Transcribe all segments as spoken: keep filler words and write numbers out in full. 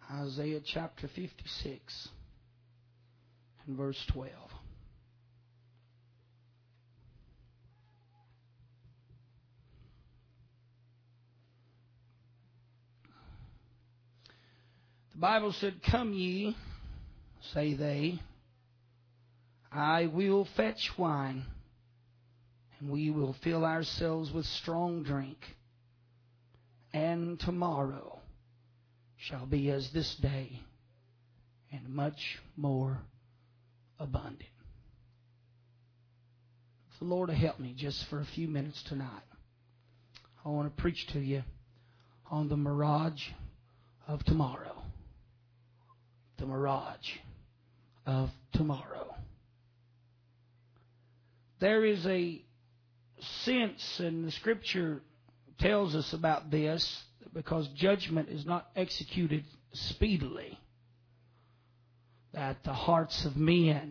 Isaiah chapter fifty-six and verse twelve. The Bible said, "Come ye, say they, I will fetch wine, and we will fill ourselves with strong drink. And tomorrow shall be as this day, and much more abundant." So the Lord will help me just for a few minutes tonight. I want to preach to you on the mirage of tomorrow. The mirage of tomorrow. There is a sense, and the Scripture tells us about this, because judgment is not executed speedily, that the hearts of men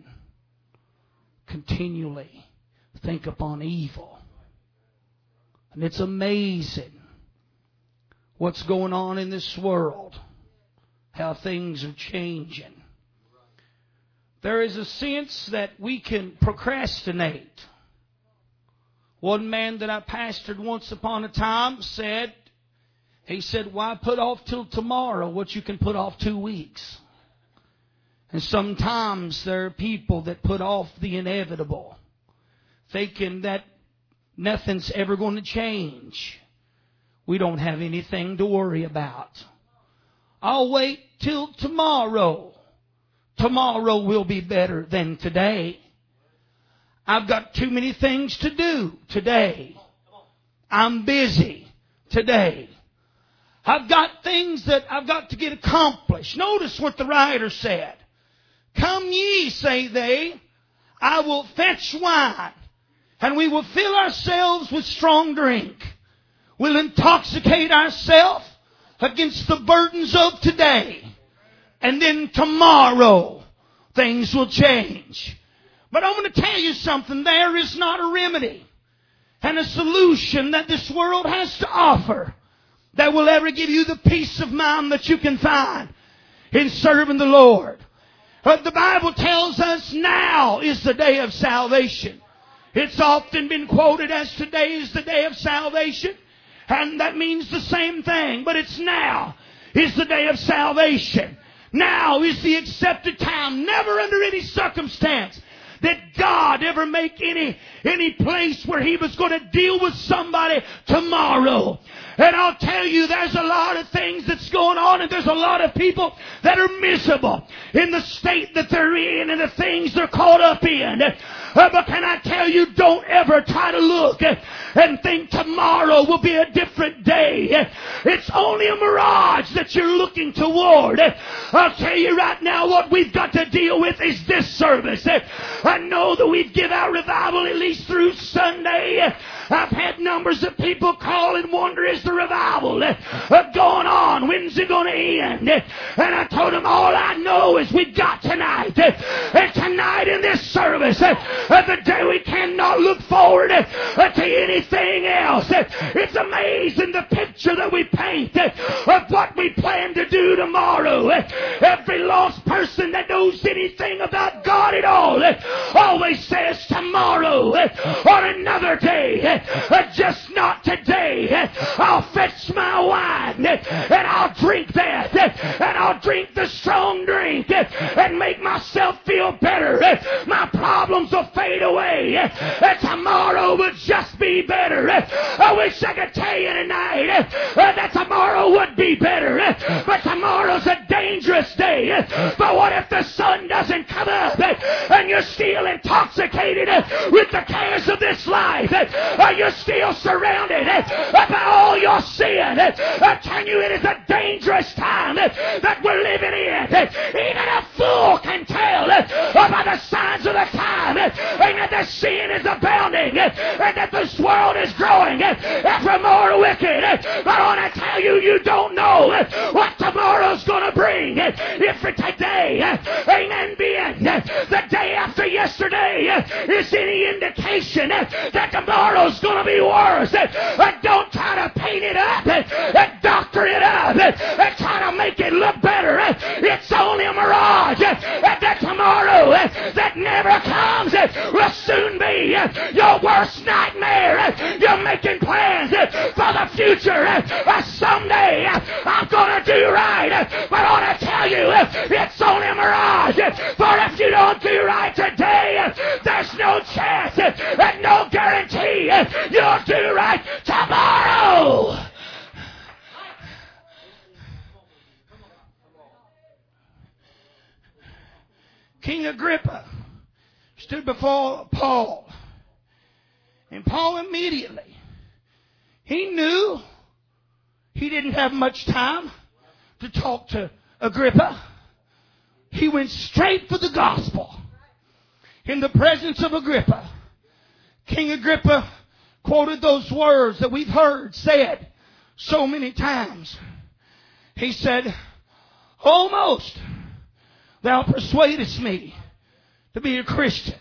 continually think upon evil. And it's amazing what's going on in this world, how things are changing. There is a sense that we can procrastinate. One man that I pastored once upon a time said, he said, "Why put off till tomorrow what you can put off two weeks?" And sometimes there are people that put off the inevitable, thinking that nothing's ever going to change. We don't have anything to worry about. I'll wait till tomorrow. Tomorrow will be better than today. I've got too many things to do today. I'm busy today. I've got things that I've got to get accomplished. Notice what the writer said. "Come ye, say they, I will fetch wine, and we will fill ourselves with strong drink. We'll intoxicate ourselves against the burdens of today. And then tomorrow, things will change." But I'm going to tell you something. There is not a remedy and a solution that this world has to offer that will ever give you the peace of mind that you can find in serving the Lord. But the Bible tells us now is the day of salvation. It's often been quoted as today is the day of salvation. And that means the same thing. But it's now is the day of salvation. Now is the accepted time. Never under any circumstance did God ever make any, any place where He was going to deal with somebody tomorrow. And I'll tell you, there's a lot of things that's going on, and there's a lot of people that are miserable in the state that they're in and the things they're caught up in. Uh, but can I tell you, don't ever try to look and think tomorrow will be a different day. It's only a mirage that you're looking toward. I'll tell you right now, what we've got to deal with is this service. I know that we give our revival at least through Sunday. I've had numbers of people call and wonder, is the revival uh, going on? When's it going to end? And I told them, all I know is we've got tonight. And tonight in this service, uh, the day we cannot look forward uh, to anything else. It's amazing the picture that we paint uh, of what we plan to do tomorrow. Every lost person that knows anything about God at all uh, always says tomorrow uh, or another day. Uh, just not today. Uh, I'll fetch my wine uh, and I'll drink that uh, and I'll drink the strong drink uh, and make myself feel better. Uh, my problems will fade away. Uh, uh, tomorrow will just be better. Uh, I wish I could tell you tonight uh, uh, that tomorrow would be better. Uh, but tomorrow's a dangerous day. Uh, but what if the sun doesn't come up uh, and you're still intoxicated uh, with the cares of this life? Uh, You're still surrounded by all your sin. I tell you, it is a dangerous time that we're living in. Even a fool can tell by the signs of the time that the sin is abounding and that this world is growing ever more wicked. But I want to tell you, you don't know what tomorrow's going to bring. If for today, amen, being the day after yesterday is any indication that tomorrow's going to be worse. Uh, don't try to paint it up uh, and doctor it up uh, and try to make it look better. Uh, mirage, that tomorrow that never comes will soon be your worst nightmare. You're making plans for the future. Someday I'm going to do right. But I want to tell you, it's only a mirage. For if you don't do right today, there's no chance and no guarantee you'll do right tomorrow. King Agrippa stood before Paul. And Paul immediately, he knew he didn't have much time to talk to Agrippa. He went straight for the gospel. In the presence of Agrippa, King Agrippa quoted those words that we've heard said so many times. He said, almost thou persuadest me to be a Christian.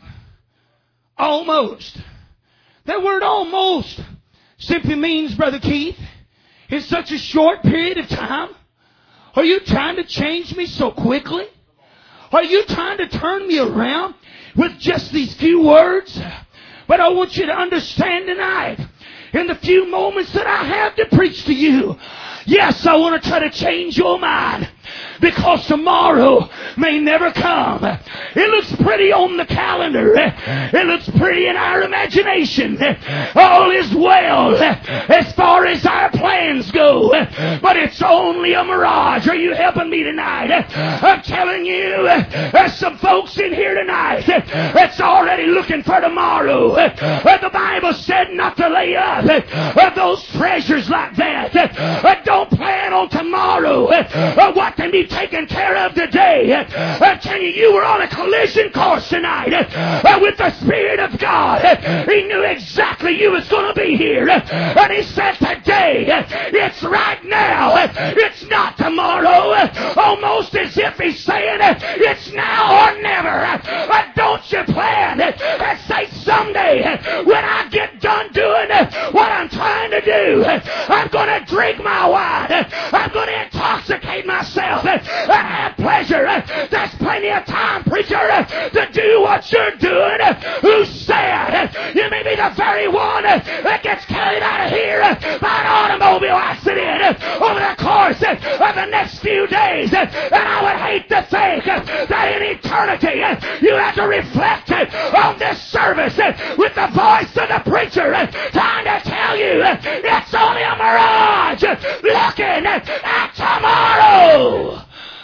Almost. That word almost simply means, Brother Keith, in such a short period of time, are you trying to change me so quickly? Are you trying to turn me around with just these few words? But I want you to understand tonight, in the few moments that I have to preach to you, yes, I want to try to change your mind. Because tomorrow may never come. It looks pretty on the calendar. It looks pretty in our imagination. All is well as far as our plans go. But it's only a mirage. Are you helping me tonight? I'm telling you, there's some folks in here tonight that's already looking for tomorrow. The Bible said not to lay up those treasures like that. Don't plan on tomorrow. What can be taken care of today. I'm telling you, you were on a collision course tonight with the Spirit of God. He knew exactly you was going to be here. And He said today, it's right now. It's not tomorrow. Almost as if He's saying, it's now or never. But don't you plan and say someday when I get done doing what I'm trying to do, I'm going to drink my wine. I'm going to intoxicate myself and have pleasure. There's plenty of time, preacher, to do what you're doing. Who said you may be the very one that gets carried out of here by an automobile accident over the course of the next few days? And I would hate to think that in eternity you have to reflect on this service with the voice of the preacher trying to tell you it's only a mirage looking at tomorrow.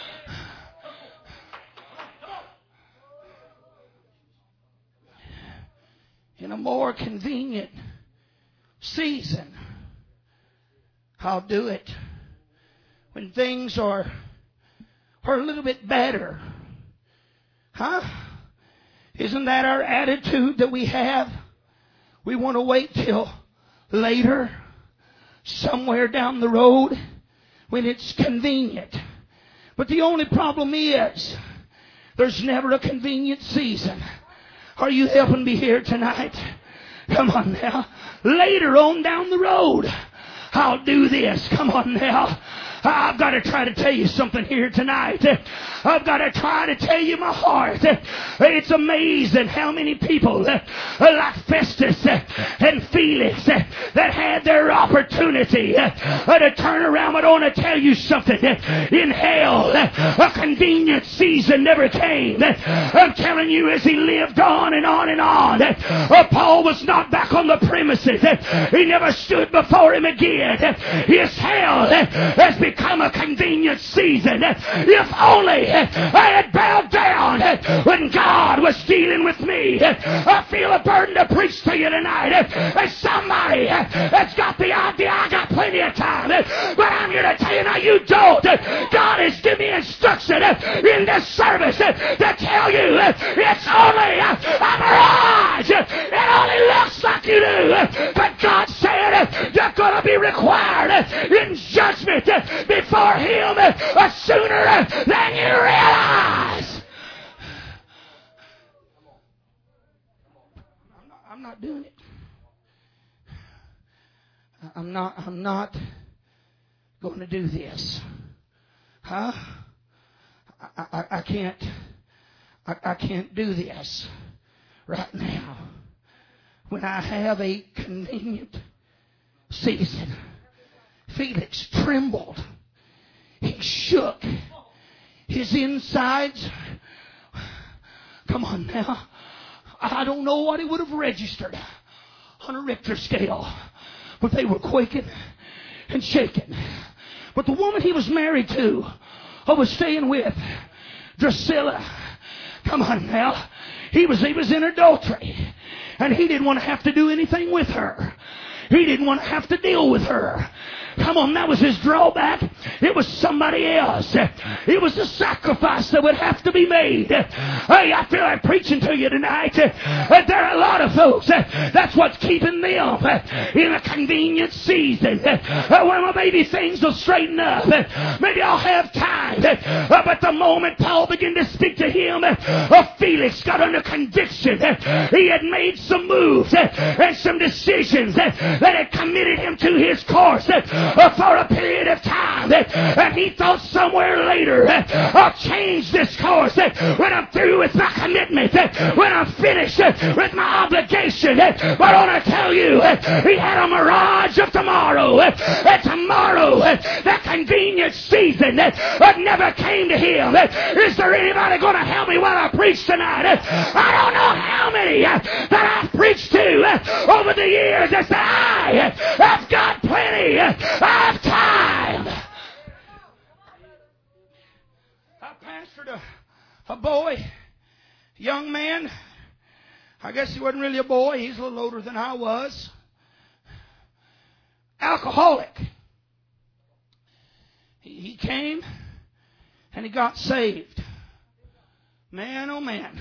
In a more convenient season, I'll do it when things are, are a little bit better. Huh? Isn't that our attitude that we have? We want to wait till later, somewhere down the road, when it's convenient. But the only problem is, there's never a convenient season. Are you helping me here tonight? Come on now. Later on down the road, I'll do this. Come on now. I've got to try to tell you something here tonight. I've got to try to tell you my heart. It's amazing how many people like Festus and Felix that had their opportunity to turn around. But I want to tell you something. In hell, a convenient season never came. I'm telling you, as he lived on and on and on, Paul was not back on the premises. He never stood before him again. His hell has become Come a convenient season. If only I had bowed down when God was dealing with me. I feel a burden to preach to you tonight. As somebody that's got the idea I got plenty of time, but I'm here to tell you now you don't. God has given me instruction in this service to tell you it's only a mirage. It only looks like you do, but God said you're going to be required in judgment before Him uh, sooner than you realize. I'm not, I'm not doing it. I'm not. I'm not going to do this. Huh? I, I, I can't. I, I can't do this right now. When I have a convenient season. Felix trembled. He shook. His insides. Come on now. I don't know what he would have registered on a Richter scale. But they were quaking and shaking. But the woman he was married to, or was staying with, Drusilla, come on now. He was, he was in adultery. And he didn't want to have to do anything with her. He didn't want to have to deal with her. Come on, that was his drawback. It was somebody else. It was the sacrifice that would have to be made. Hey, I feel like preaching to you tonight. There are a lot of folks. That's what's keeping them in a convenient season. Well, maybe things will straighten up. Maybe I'll have time. But the moment Paul began to speak to him, Felix got under conviction. He had made some moves and some decisions that had committed him to his course for a period of time. And he thought somewhere later, I'll change this course when I'm through with my commitment, when I'm finished with my obligation. But I want to tell you, he had a mirage of tomorrow. And tomorrow, that convenient season that never came to him. Is there anybody going to help me while I preach tonight? I don't know how many that I've preached to over the years that say, I have got plenty of time. I pastored a, a boy, a young man. I guess he wasn't really a boy. He's a little older than I was. Alcoholic. He, he came and he got saved. Man, oh man.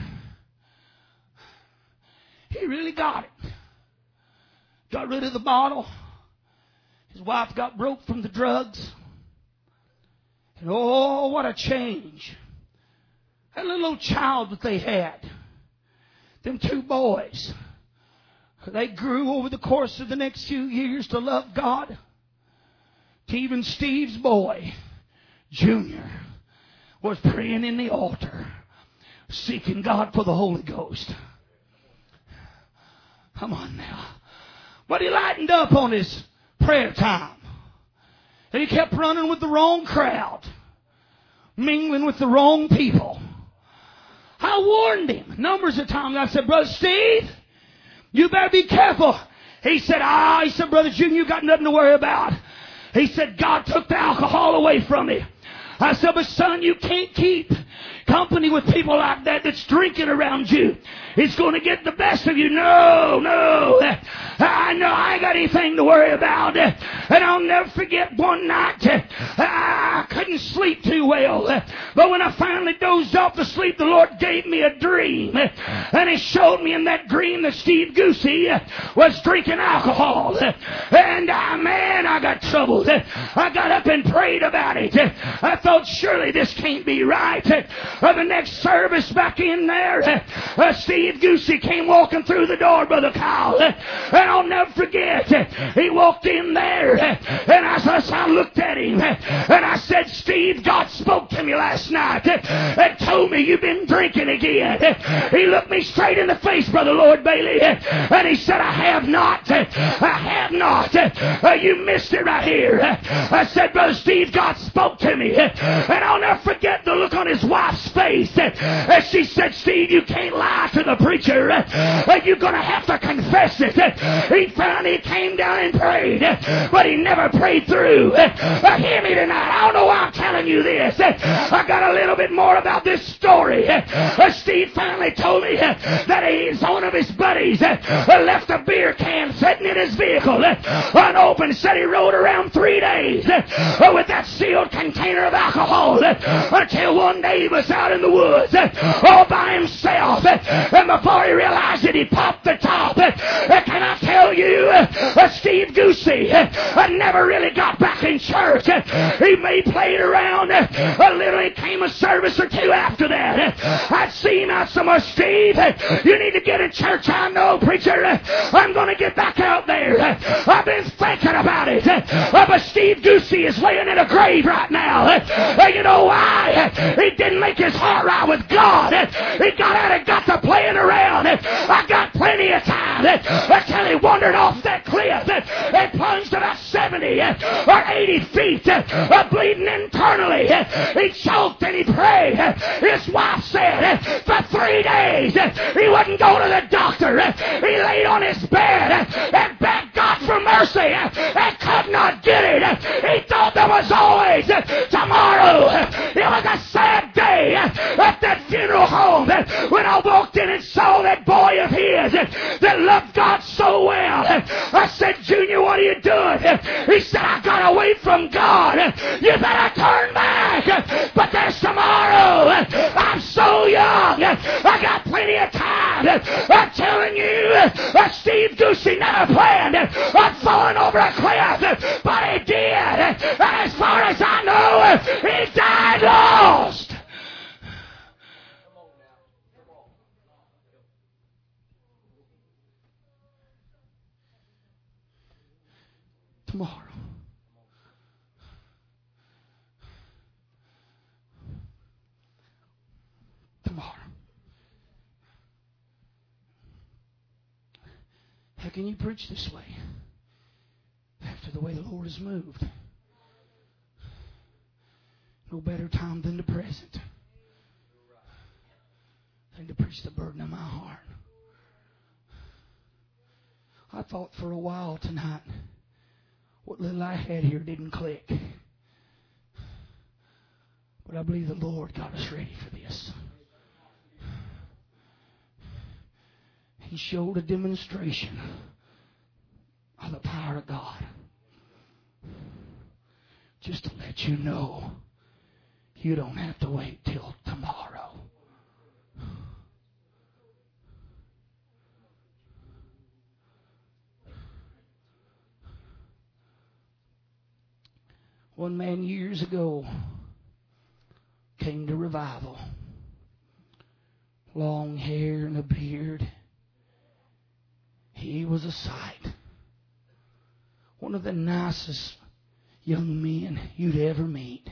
He really got it. Got rid of the bottle. His wife got broke from the drugs. And oh, what a change. That little old child that they had. Them two boys. They grew over the course of the next few years to love God. To even Steve's boy, Junior, was praying in the altar, seeking God for the Holy Ghost. Come on now. But he lightened up on his prayer time. And he kept running with the wrong crowd. Mingling with the wrong people. I warned him numbers of times. I said, Brother Steve, you better be careful. He said, ah, he said, Brother Junior, you got nothing to worry about. He said, God took the alcohol away from me. I said, but son, you can't keep company with people like that that's drinking around you. It's going to get the best of you. No, no. I know I ain't got anything to worry about. And I'll never forget one night. I couldn't sleep too well. But when I finally dozed off to sleep, the Lord gave me a dream. And He showed me in that dream that Steve Goosey was drinking alcohol. And uh, man, I got troubled. I got up and prayed about it. I thought, surely this can't be right. Uh, the next service back in there, uh, Steve Goosey came walking through the door, Brother Kyle. Uh, and I'll never forget, uh, he walked in there, uh, and I, I looked at him, uh, and I said, Steve, God spoke to me last night uh, and told me you've been drinking again. Uh, he looked me straight in the face, Brother Lord Bailey, uh, and he said, I have not. Uh, I have not. Uh, uh, you missed it right here. Uh, I said, Brother Steve, God spoke to me. Uh, and I'll never forget the look on his wife's face. Uh, as she said, Steve, you can't lie to the preacher. Uh, you're going to have to confess it. Uh, he finally came down and prayed, uh, but he never prayed through. Uh, uh, hear me tonight. I don't know why I'm telling you this. Uh, I got a little bit more about this story. Uh, uh, Steve finally told me uh, that he's one of his buddies uh, left a beer can sitting in his vehicle uh, unopened. Said he rode around three days uh, with that sealed container of alcohol uh, until one day he was out in the woods uh, all by himself, uh, and before he realized it, he popped the top. Uh, can I tell you, uh, Steve Goosey uh, never really got back in church. Uh, he may played around uh, a little. He came a service or two after that. Uh, I'd see him out somewhere. Steve, uh, you need to get in church. I know, preacher. Uh, I'm going to get back out there. Uh, I've been thinking about it. Uh, but Steve Goosey is laying in a grave right now. Uh, you know why? He didn't make his heart right with God. He got out and got to playing around. I got plenty of time until he wandered off that cliff and plunged about seventy or eighty feet, bleeding internally. He choked and he prayed. His wife said for three days he wouldn't go to the doctor. He laid on his bed and begged God for mercy and could not get it. He thought there was always tomorrow. It was a sad day at that funeral home when I walked in and saw that boy of his that loved God so well. I said, Junior, what are you doing? He said, I got away from God. You better turn back. But there's tomorrow. I'm so young. I got plenty of time. I'm telling you, Steve Goosey never planned on falling over a cliff, but he did. And as far as I know, he died lost. Tomorrow. Tomorrow. How can you preach this way after the way the Lord has moved? No better time than the present, than to preach the burden of my heart. I thought for a while tonight what little I had here didn't click. But I believe the Lord got us ready for this. He showed a demonstration of the power of God. Just to let you know, you don't have to wait till tomorrow. One man years ago came to revival. Long hair and a beard. He was a sight. One of the nicest young men you'd ever meet.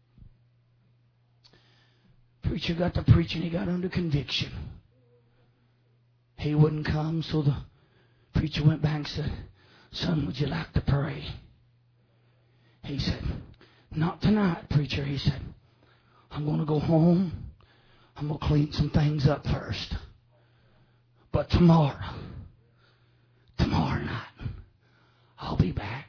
Preacher got to preaching, he got under conviction. He wouldn't come, so the preacher went back and said, Son, would you like to pray? He said, Not tonight, preacher. He said, I'm going to go home. I'm going to clean some things up first. But tomorrow, tomorrow night, I'll be back.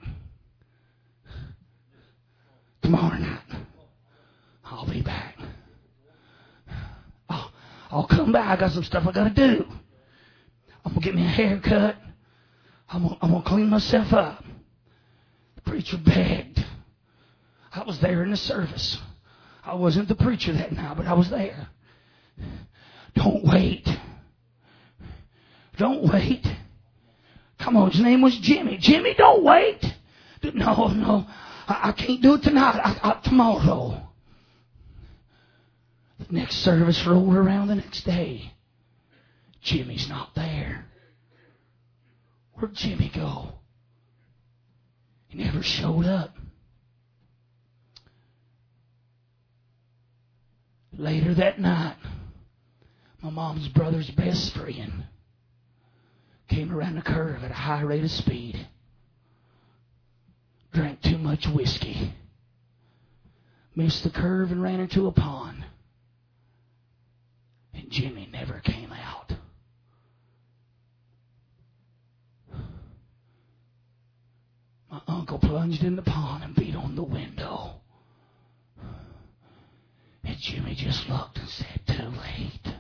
Tomorrow night, I'll be back. I'll, I'll come back. I got some stuff I got to do. I'm going to get me a haircut. I'm going I'm to clean myself up. The preacher begged. I was there in the service. I wasn't the preacher that night, but I was there. Don't wait. Don't wait. Come on, his name was Jimmy. Jimmy, don't wait. No, no, I, I can't do it tonight. I, I, tomorrow. The next service rolled around the next day. Jimmy's not there. Where'd Jimmy go? He never showed up. Later that night, my mom's brother's best friend came around the curve at a high rate of speed, drank too much whiskey, missed the curve and ran into a pond, and Jimmy never came out. My uncle plunged in the pond and beat on the window. And Jimmy just looked and said, too late.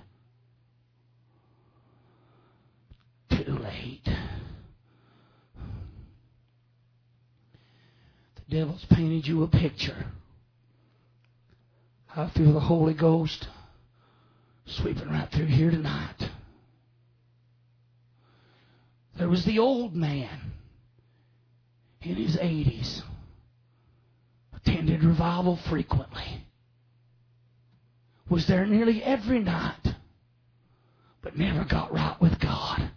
Too late. The devil's painted you a picture. I feel the Holy Ghost sweeping right through here tonight. There was the old man in his eighties, attended revival frequently. Was there nearly every night, but never got right with God.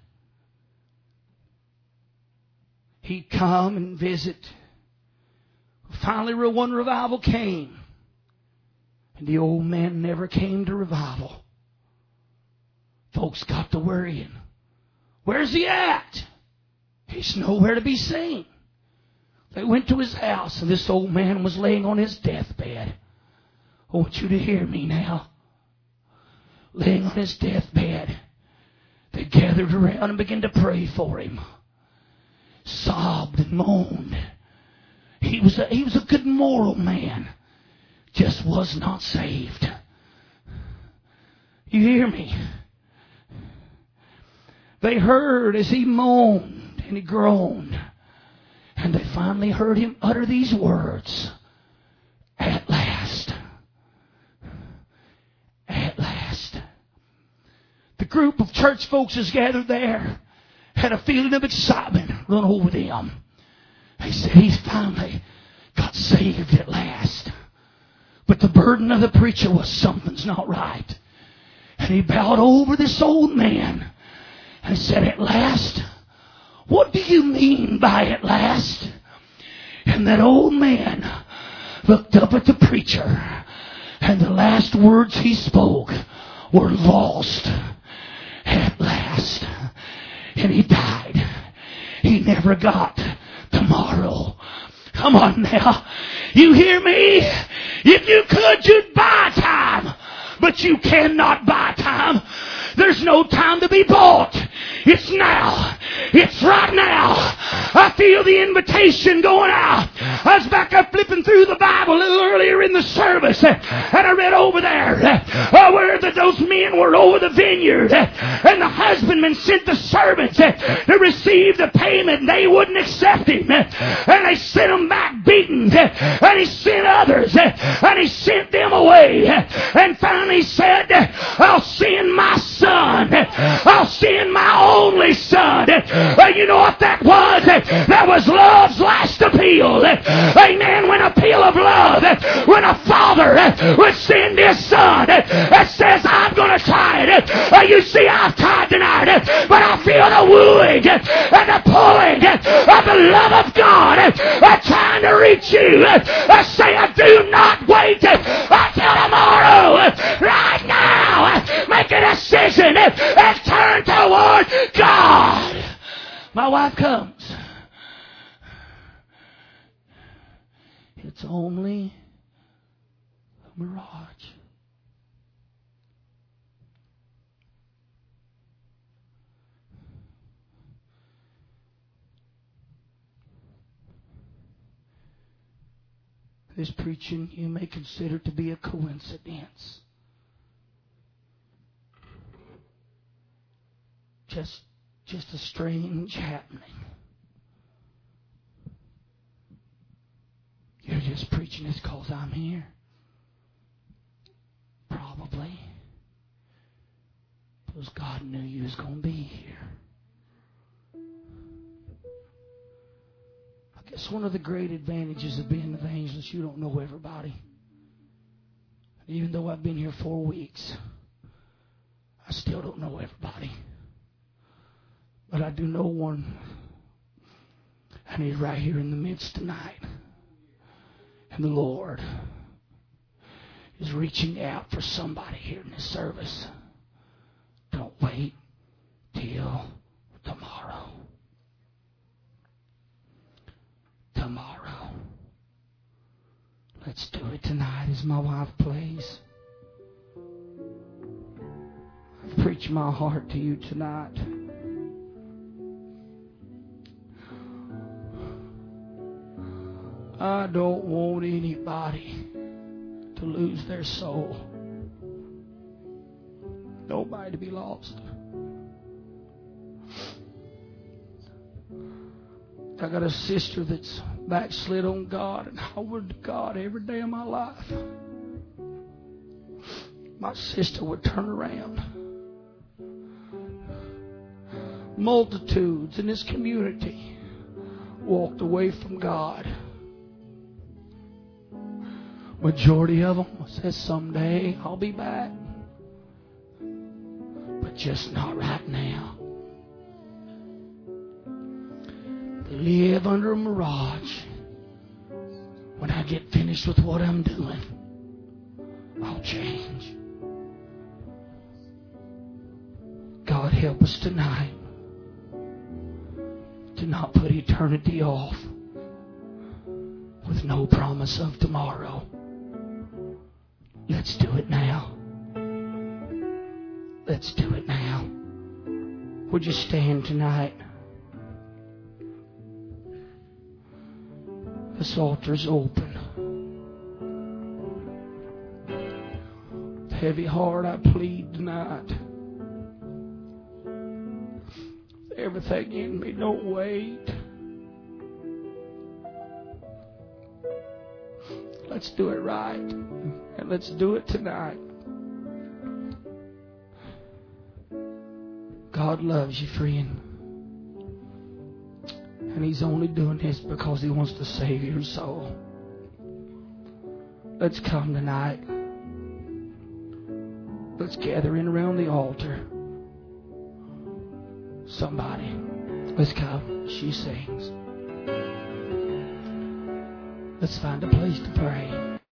He'd come and visit. Finally, one revival came, And the old man never came to revival. Folks got to worrying. Where's he at? He's nowhere to be seen. They went to his house, and this old man was laying on his deathbed. I want you to hear me now. Laying on his deathbed, they gathered around and began to pray for him. Sobbed and moaned. He was a, he was a good moral man, just was not saved. You hear me? They heard as he moaned and he groaned. And they finally heard him utter these words. At last. At last. The group of church folks is gathered there had a feeling of excitement run over them. They said he's finally got saved at last. But the burden of the preacher was something's not right. And he bowed over this old man and said, at last? What do you mean by at last? And that old man looked up at the preacher, and the last words he spoke were lost at last. And he died. He never got tomorrow. Come on now. You hear me? If you could, you'd buy time. But you cannot buy time. There's no time to be bought. It's now. It's right now. I feel the invitation going out. I was back up flipping through the Bible a little earlier in the service, and I read over there uh, where the, those men were over the vineyard, and the husbandman sent the servants to receive the payment, and they wouldn't accept him, and they sent them back beaten, and he sent others, and he sent them away, and finally said, I'll send my son. I'll send my only son. Uh, you know what that was? That was love's last appeal. Amen. When appeal of love, when a father would send his son that says, I'm going to try it. Uh, you see, I've tried tonight, but I feel the wooing and the pulling of the love of God uh, trying to reach you. I say, I do not wait until tomorrow. Right now, make a decision and turn toward God. My wife comes. It's only a mirage. This preaching you may consider to be a coincidence. Just, just a strange happening. You're just preaching this because I'm here. Probably. Because God knew you was going to be here. I guess one of the great advantages of being an evangelist, you don't know everybody. Even though I've been here four weeks, I still don't know everybody. But I do know one, and he's right here in the midst tonight. And the Lord is reaching out for somebody here in this service. Don't wait till tomorrow. Tomorrow. Let's do it tonight as my wife plays. I've preached my heart to you tonight. I don't want anybody to lose their soul. Nobody to be lost. I got a sister that's backslid on God, and I went to God every day of my life. My sister would turn around. Multitudes in this community walked away from God. Majority of them says someday I'll be back, but just not right now. They live under a mirage. When I get finished with what I'm doing, I'll change. God, help us tonight to not put eternity off with no promise of tomorrow. Let's do it now. Let's do it now. Would you stand tonight? This altar's open. With heavy heart I plead tonight. Everything in me, don't wait. Let's do it right. And let's do it tonight. God loves you, friend. And He's only doing this because He wants to save your soul. Let's come tonight. Let's gather in around the altar. Somebody, let's come. She sings. Let's find a place to pray.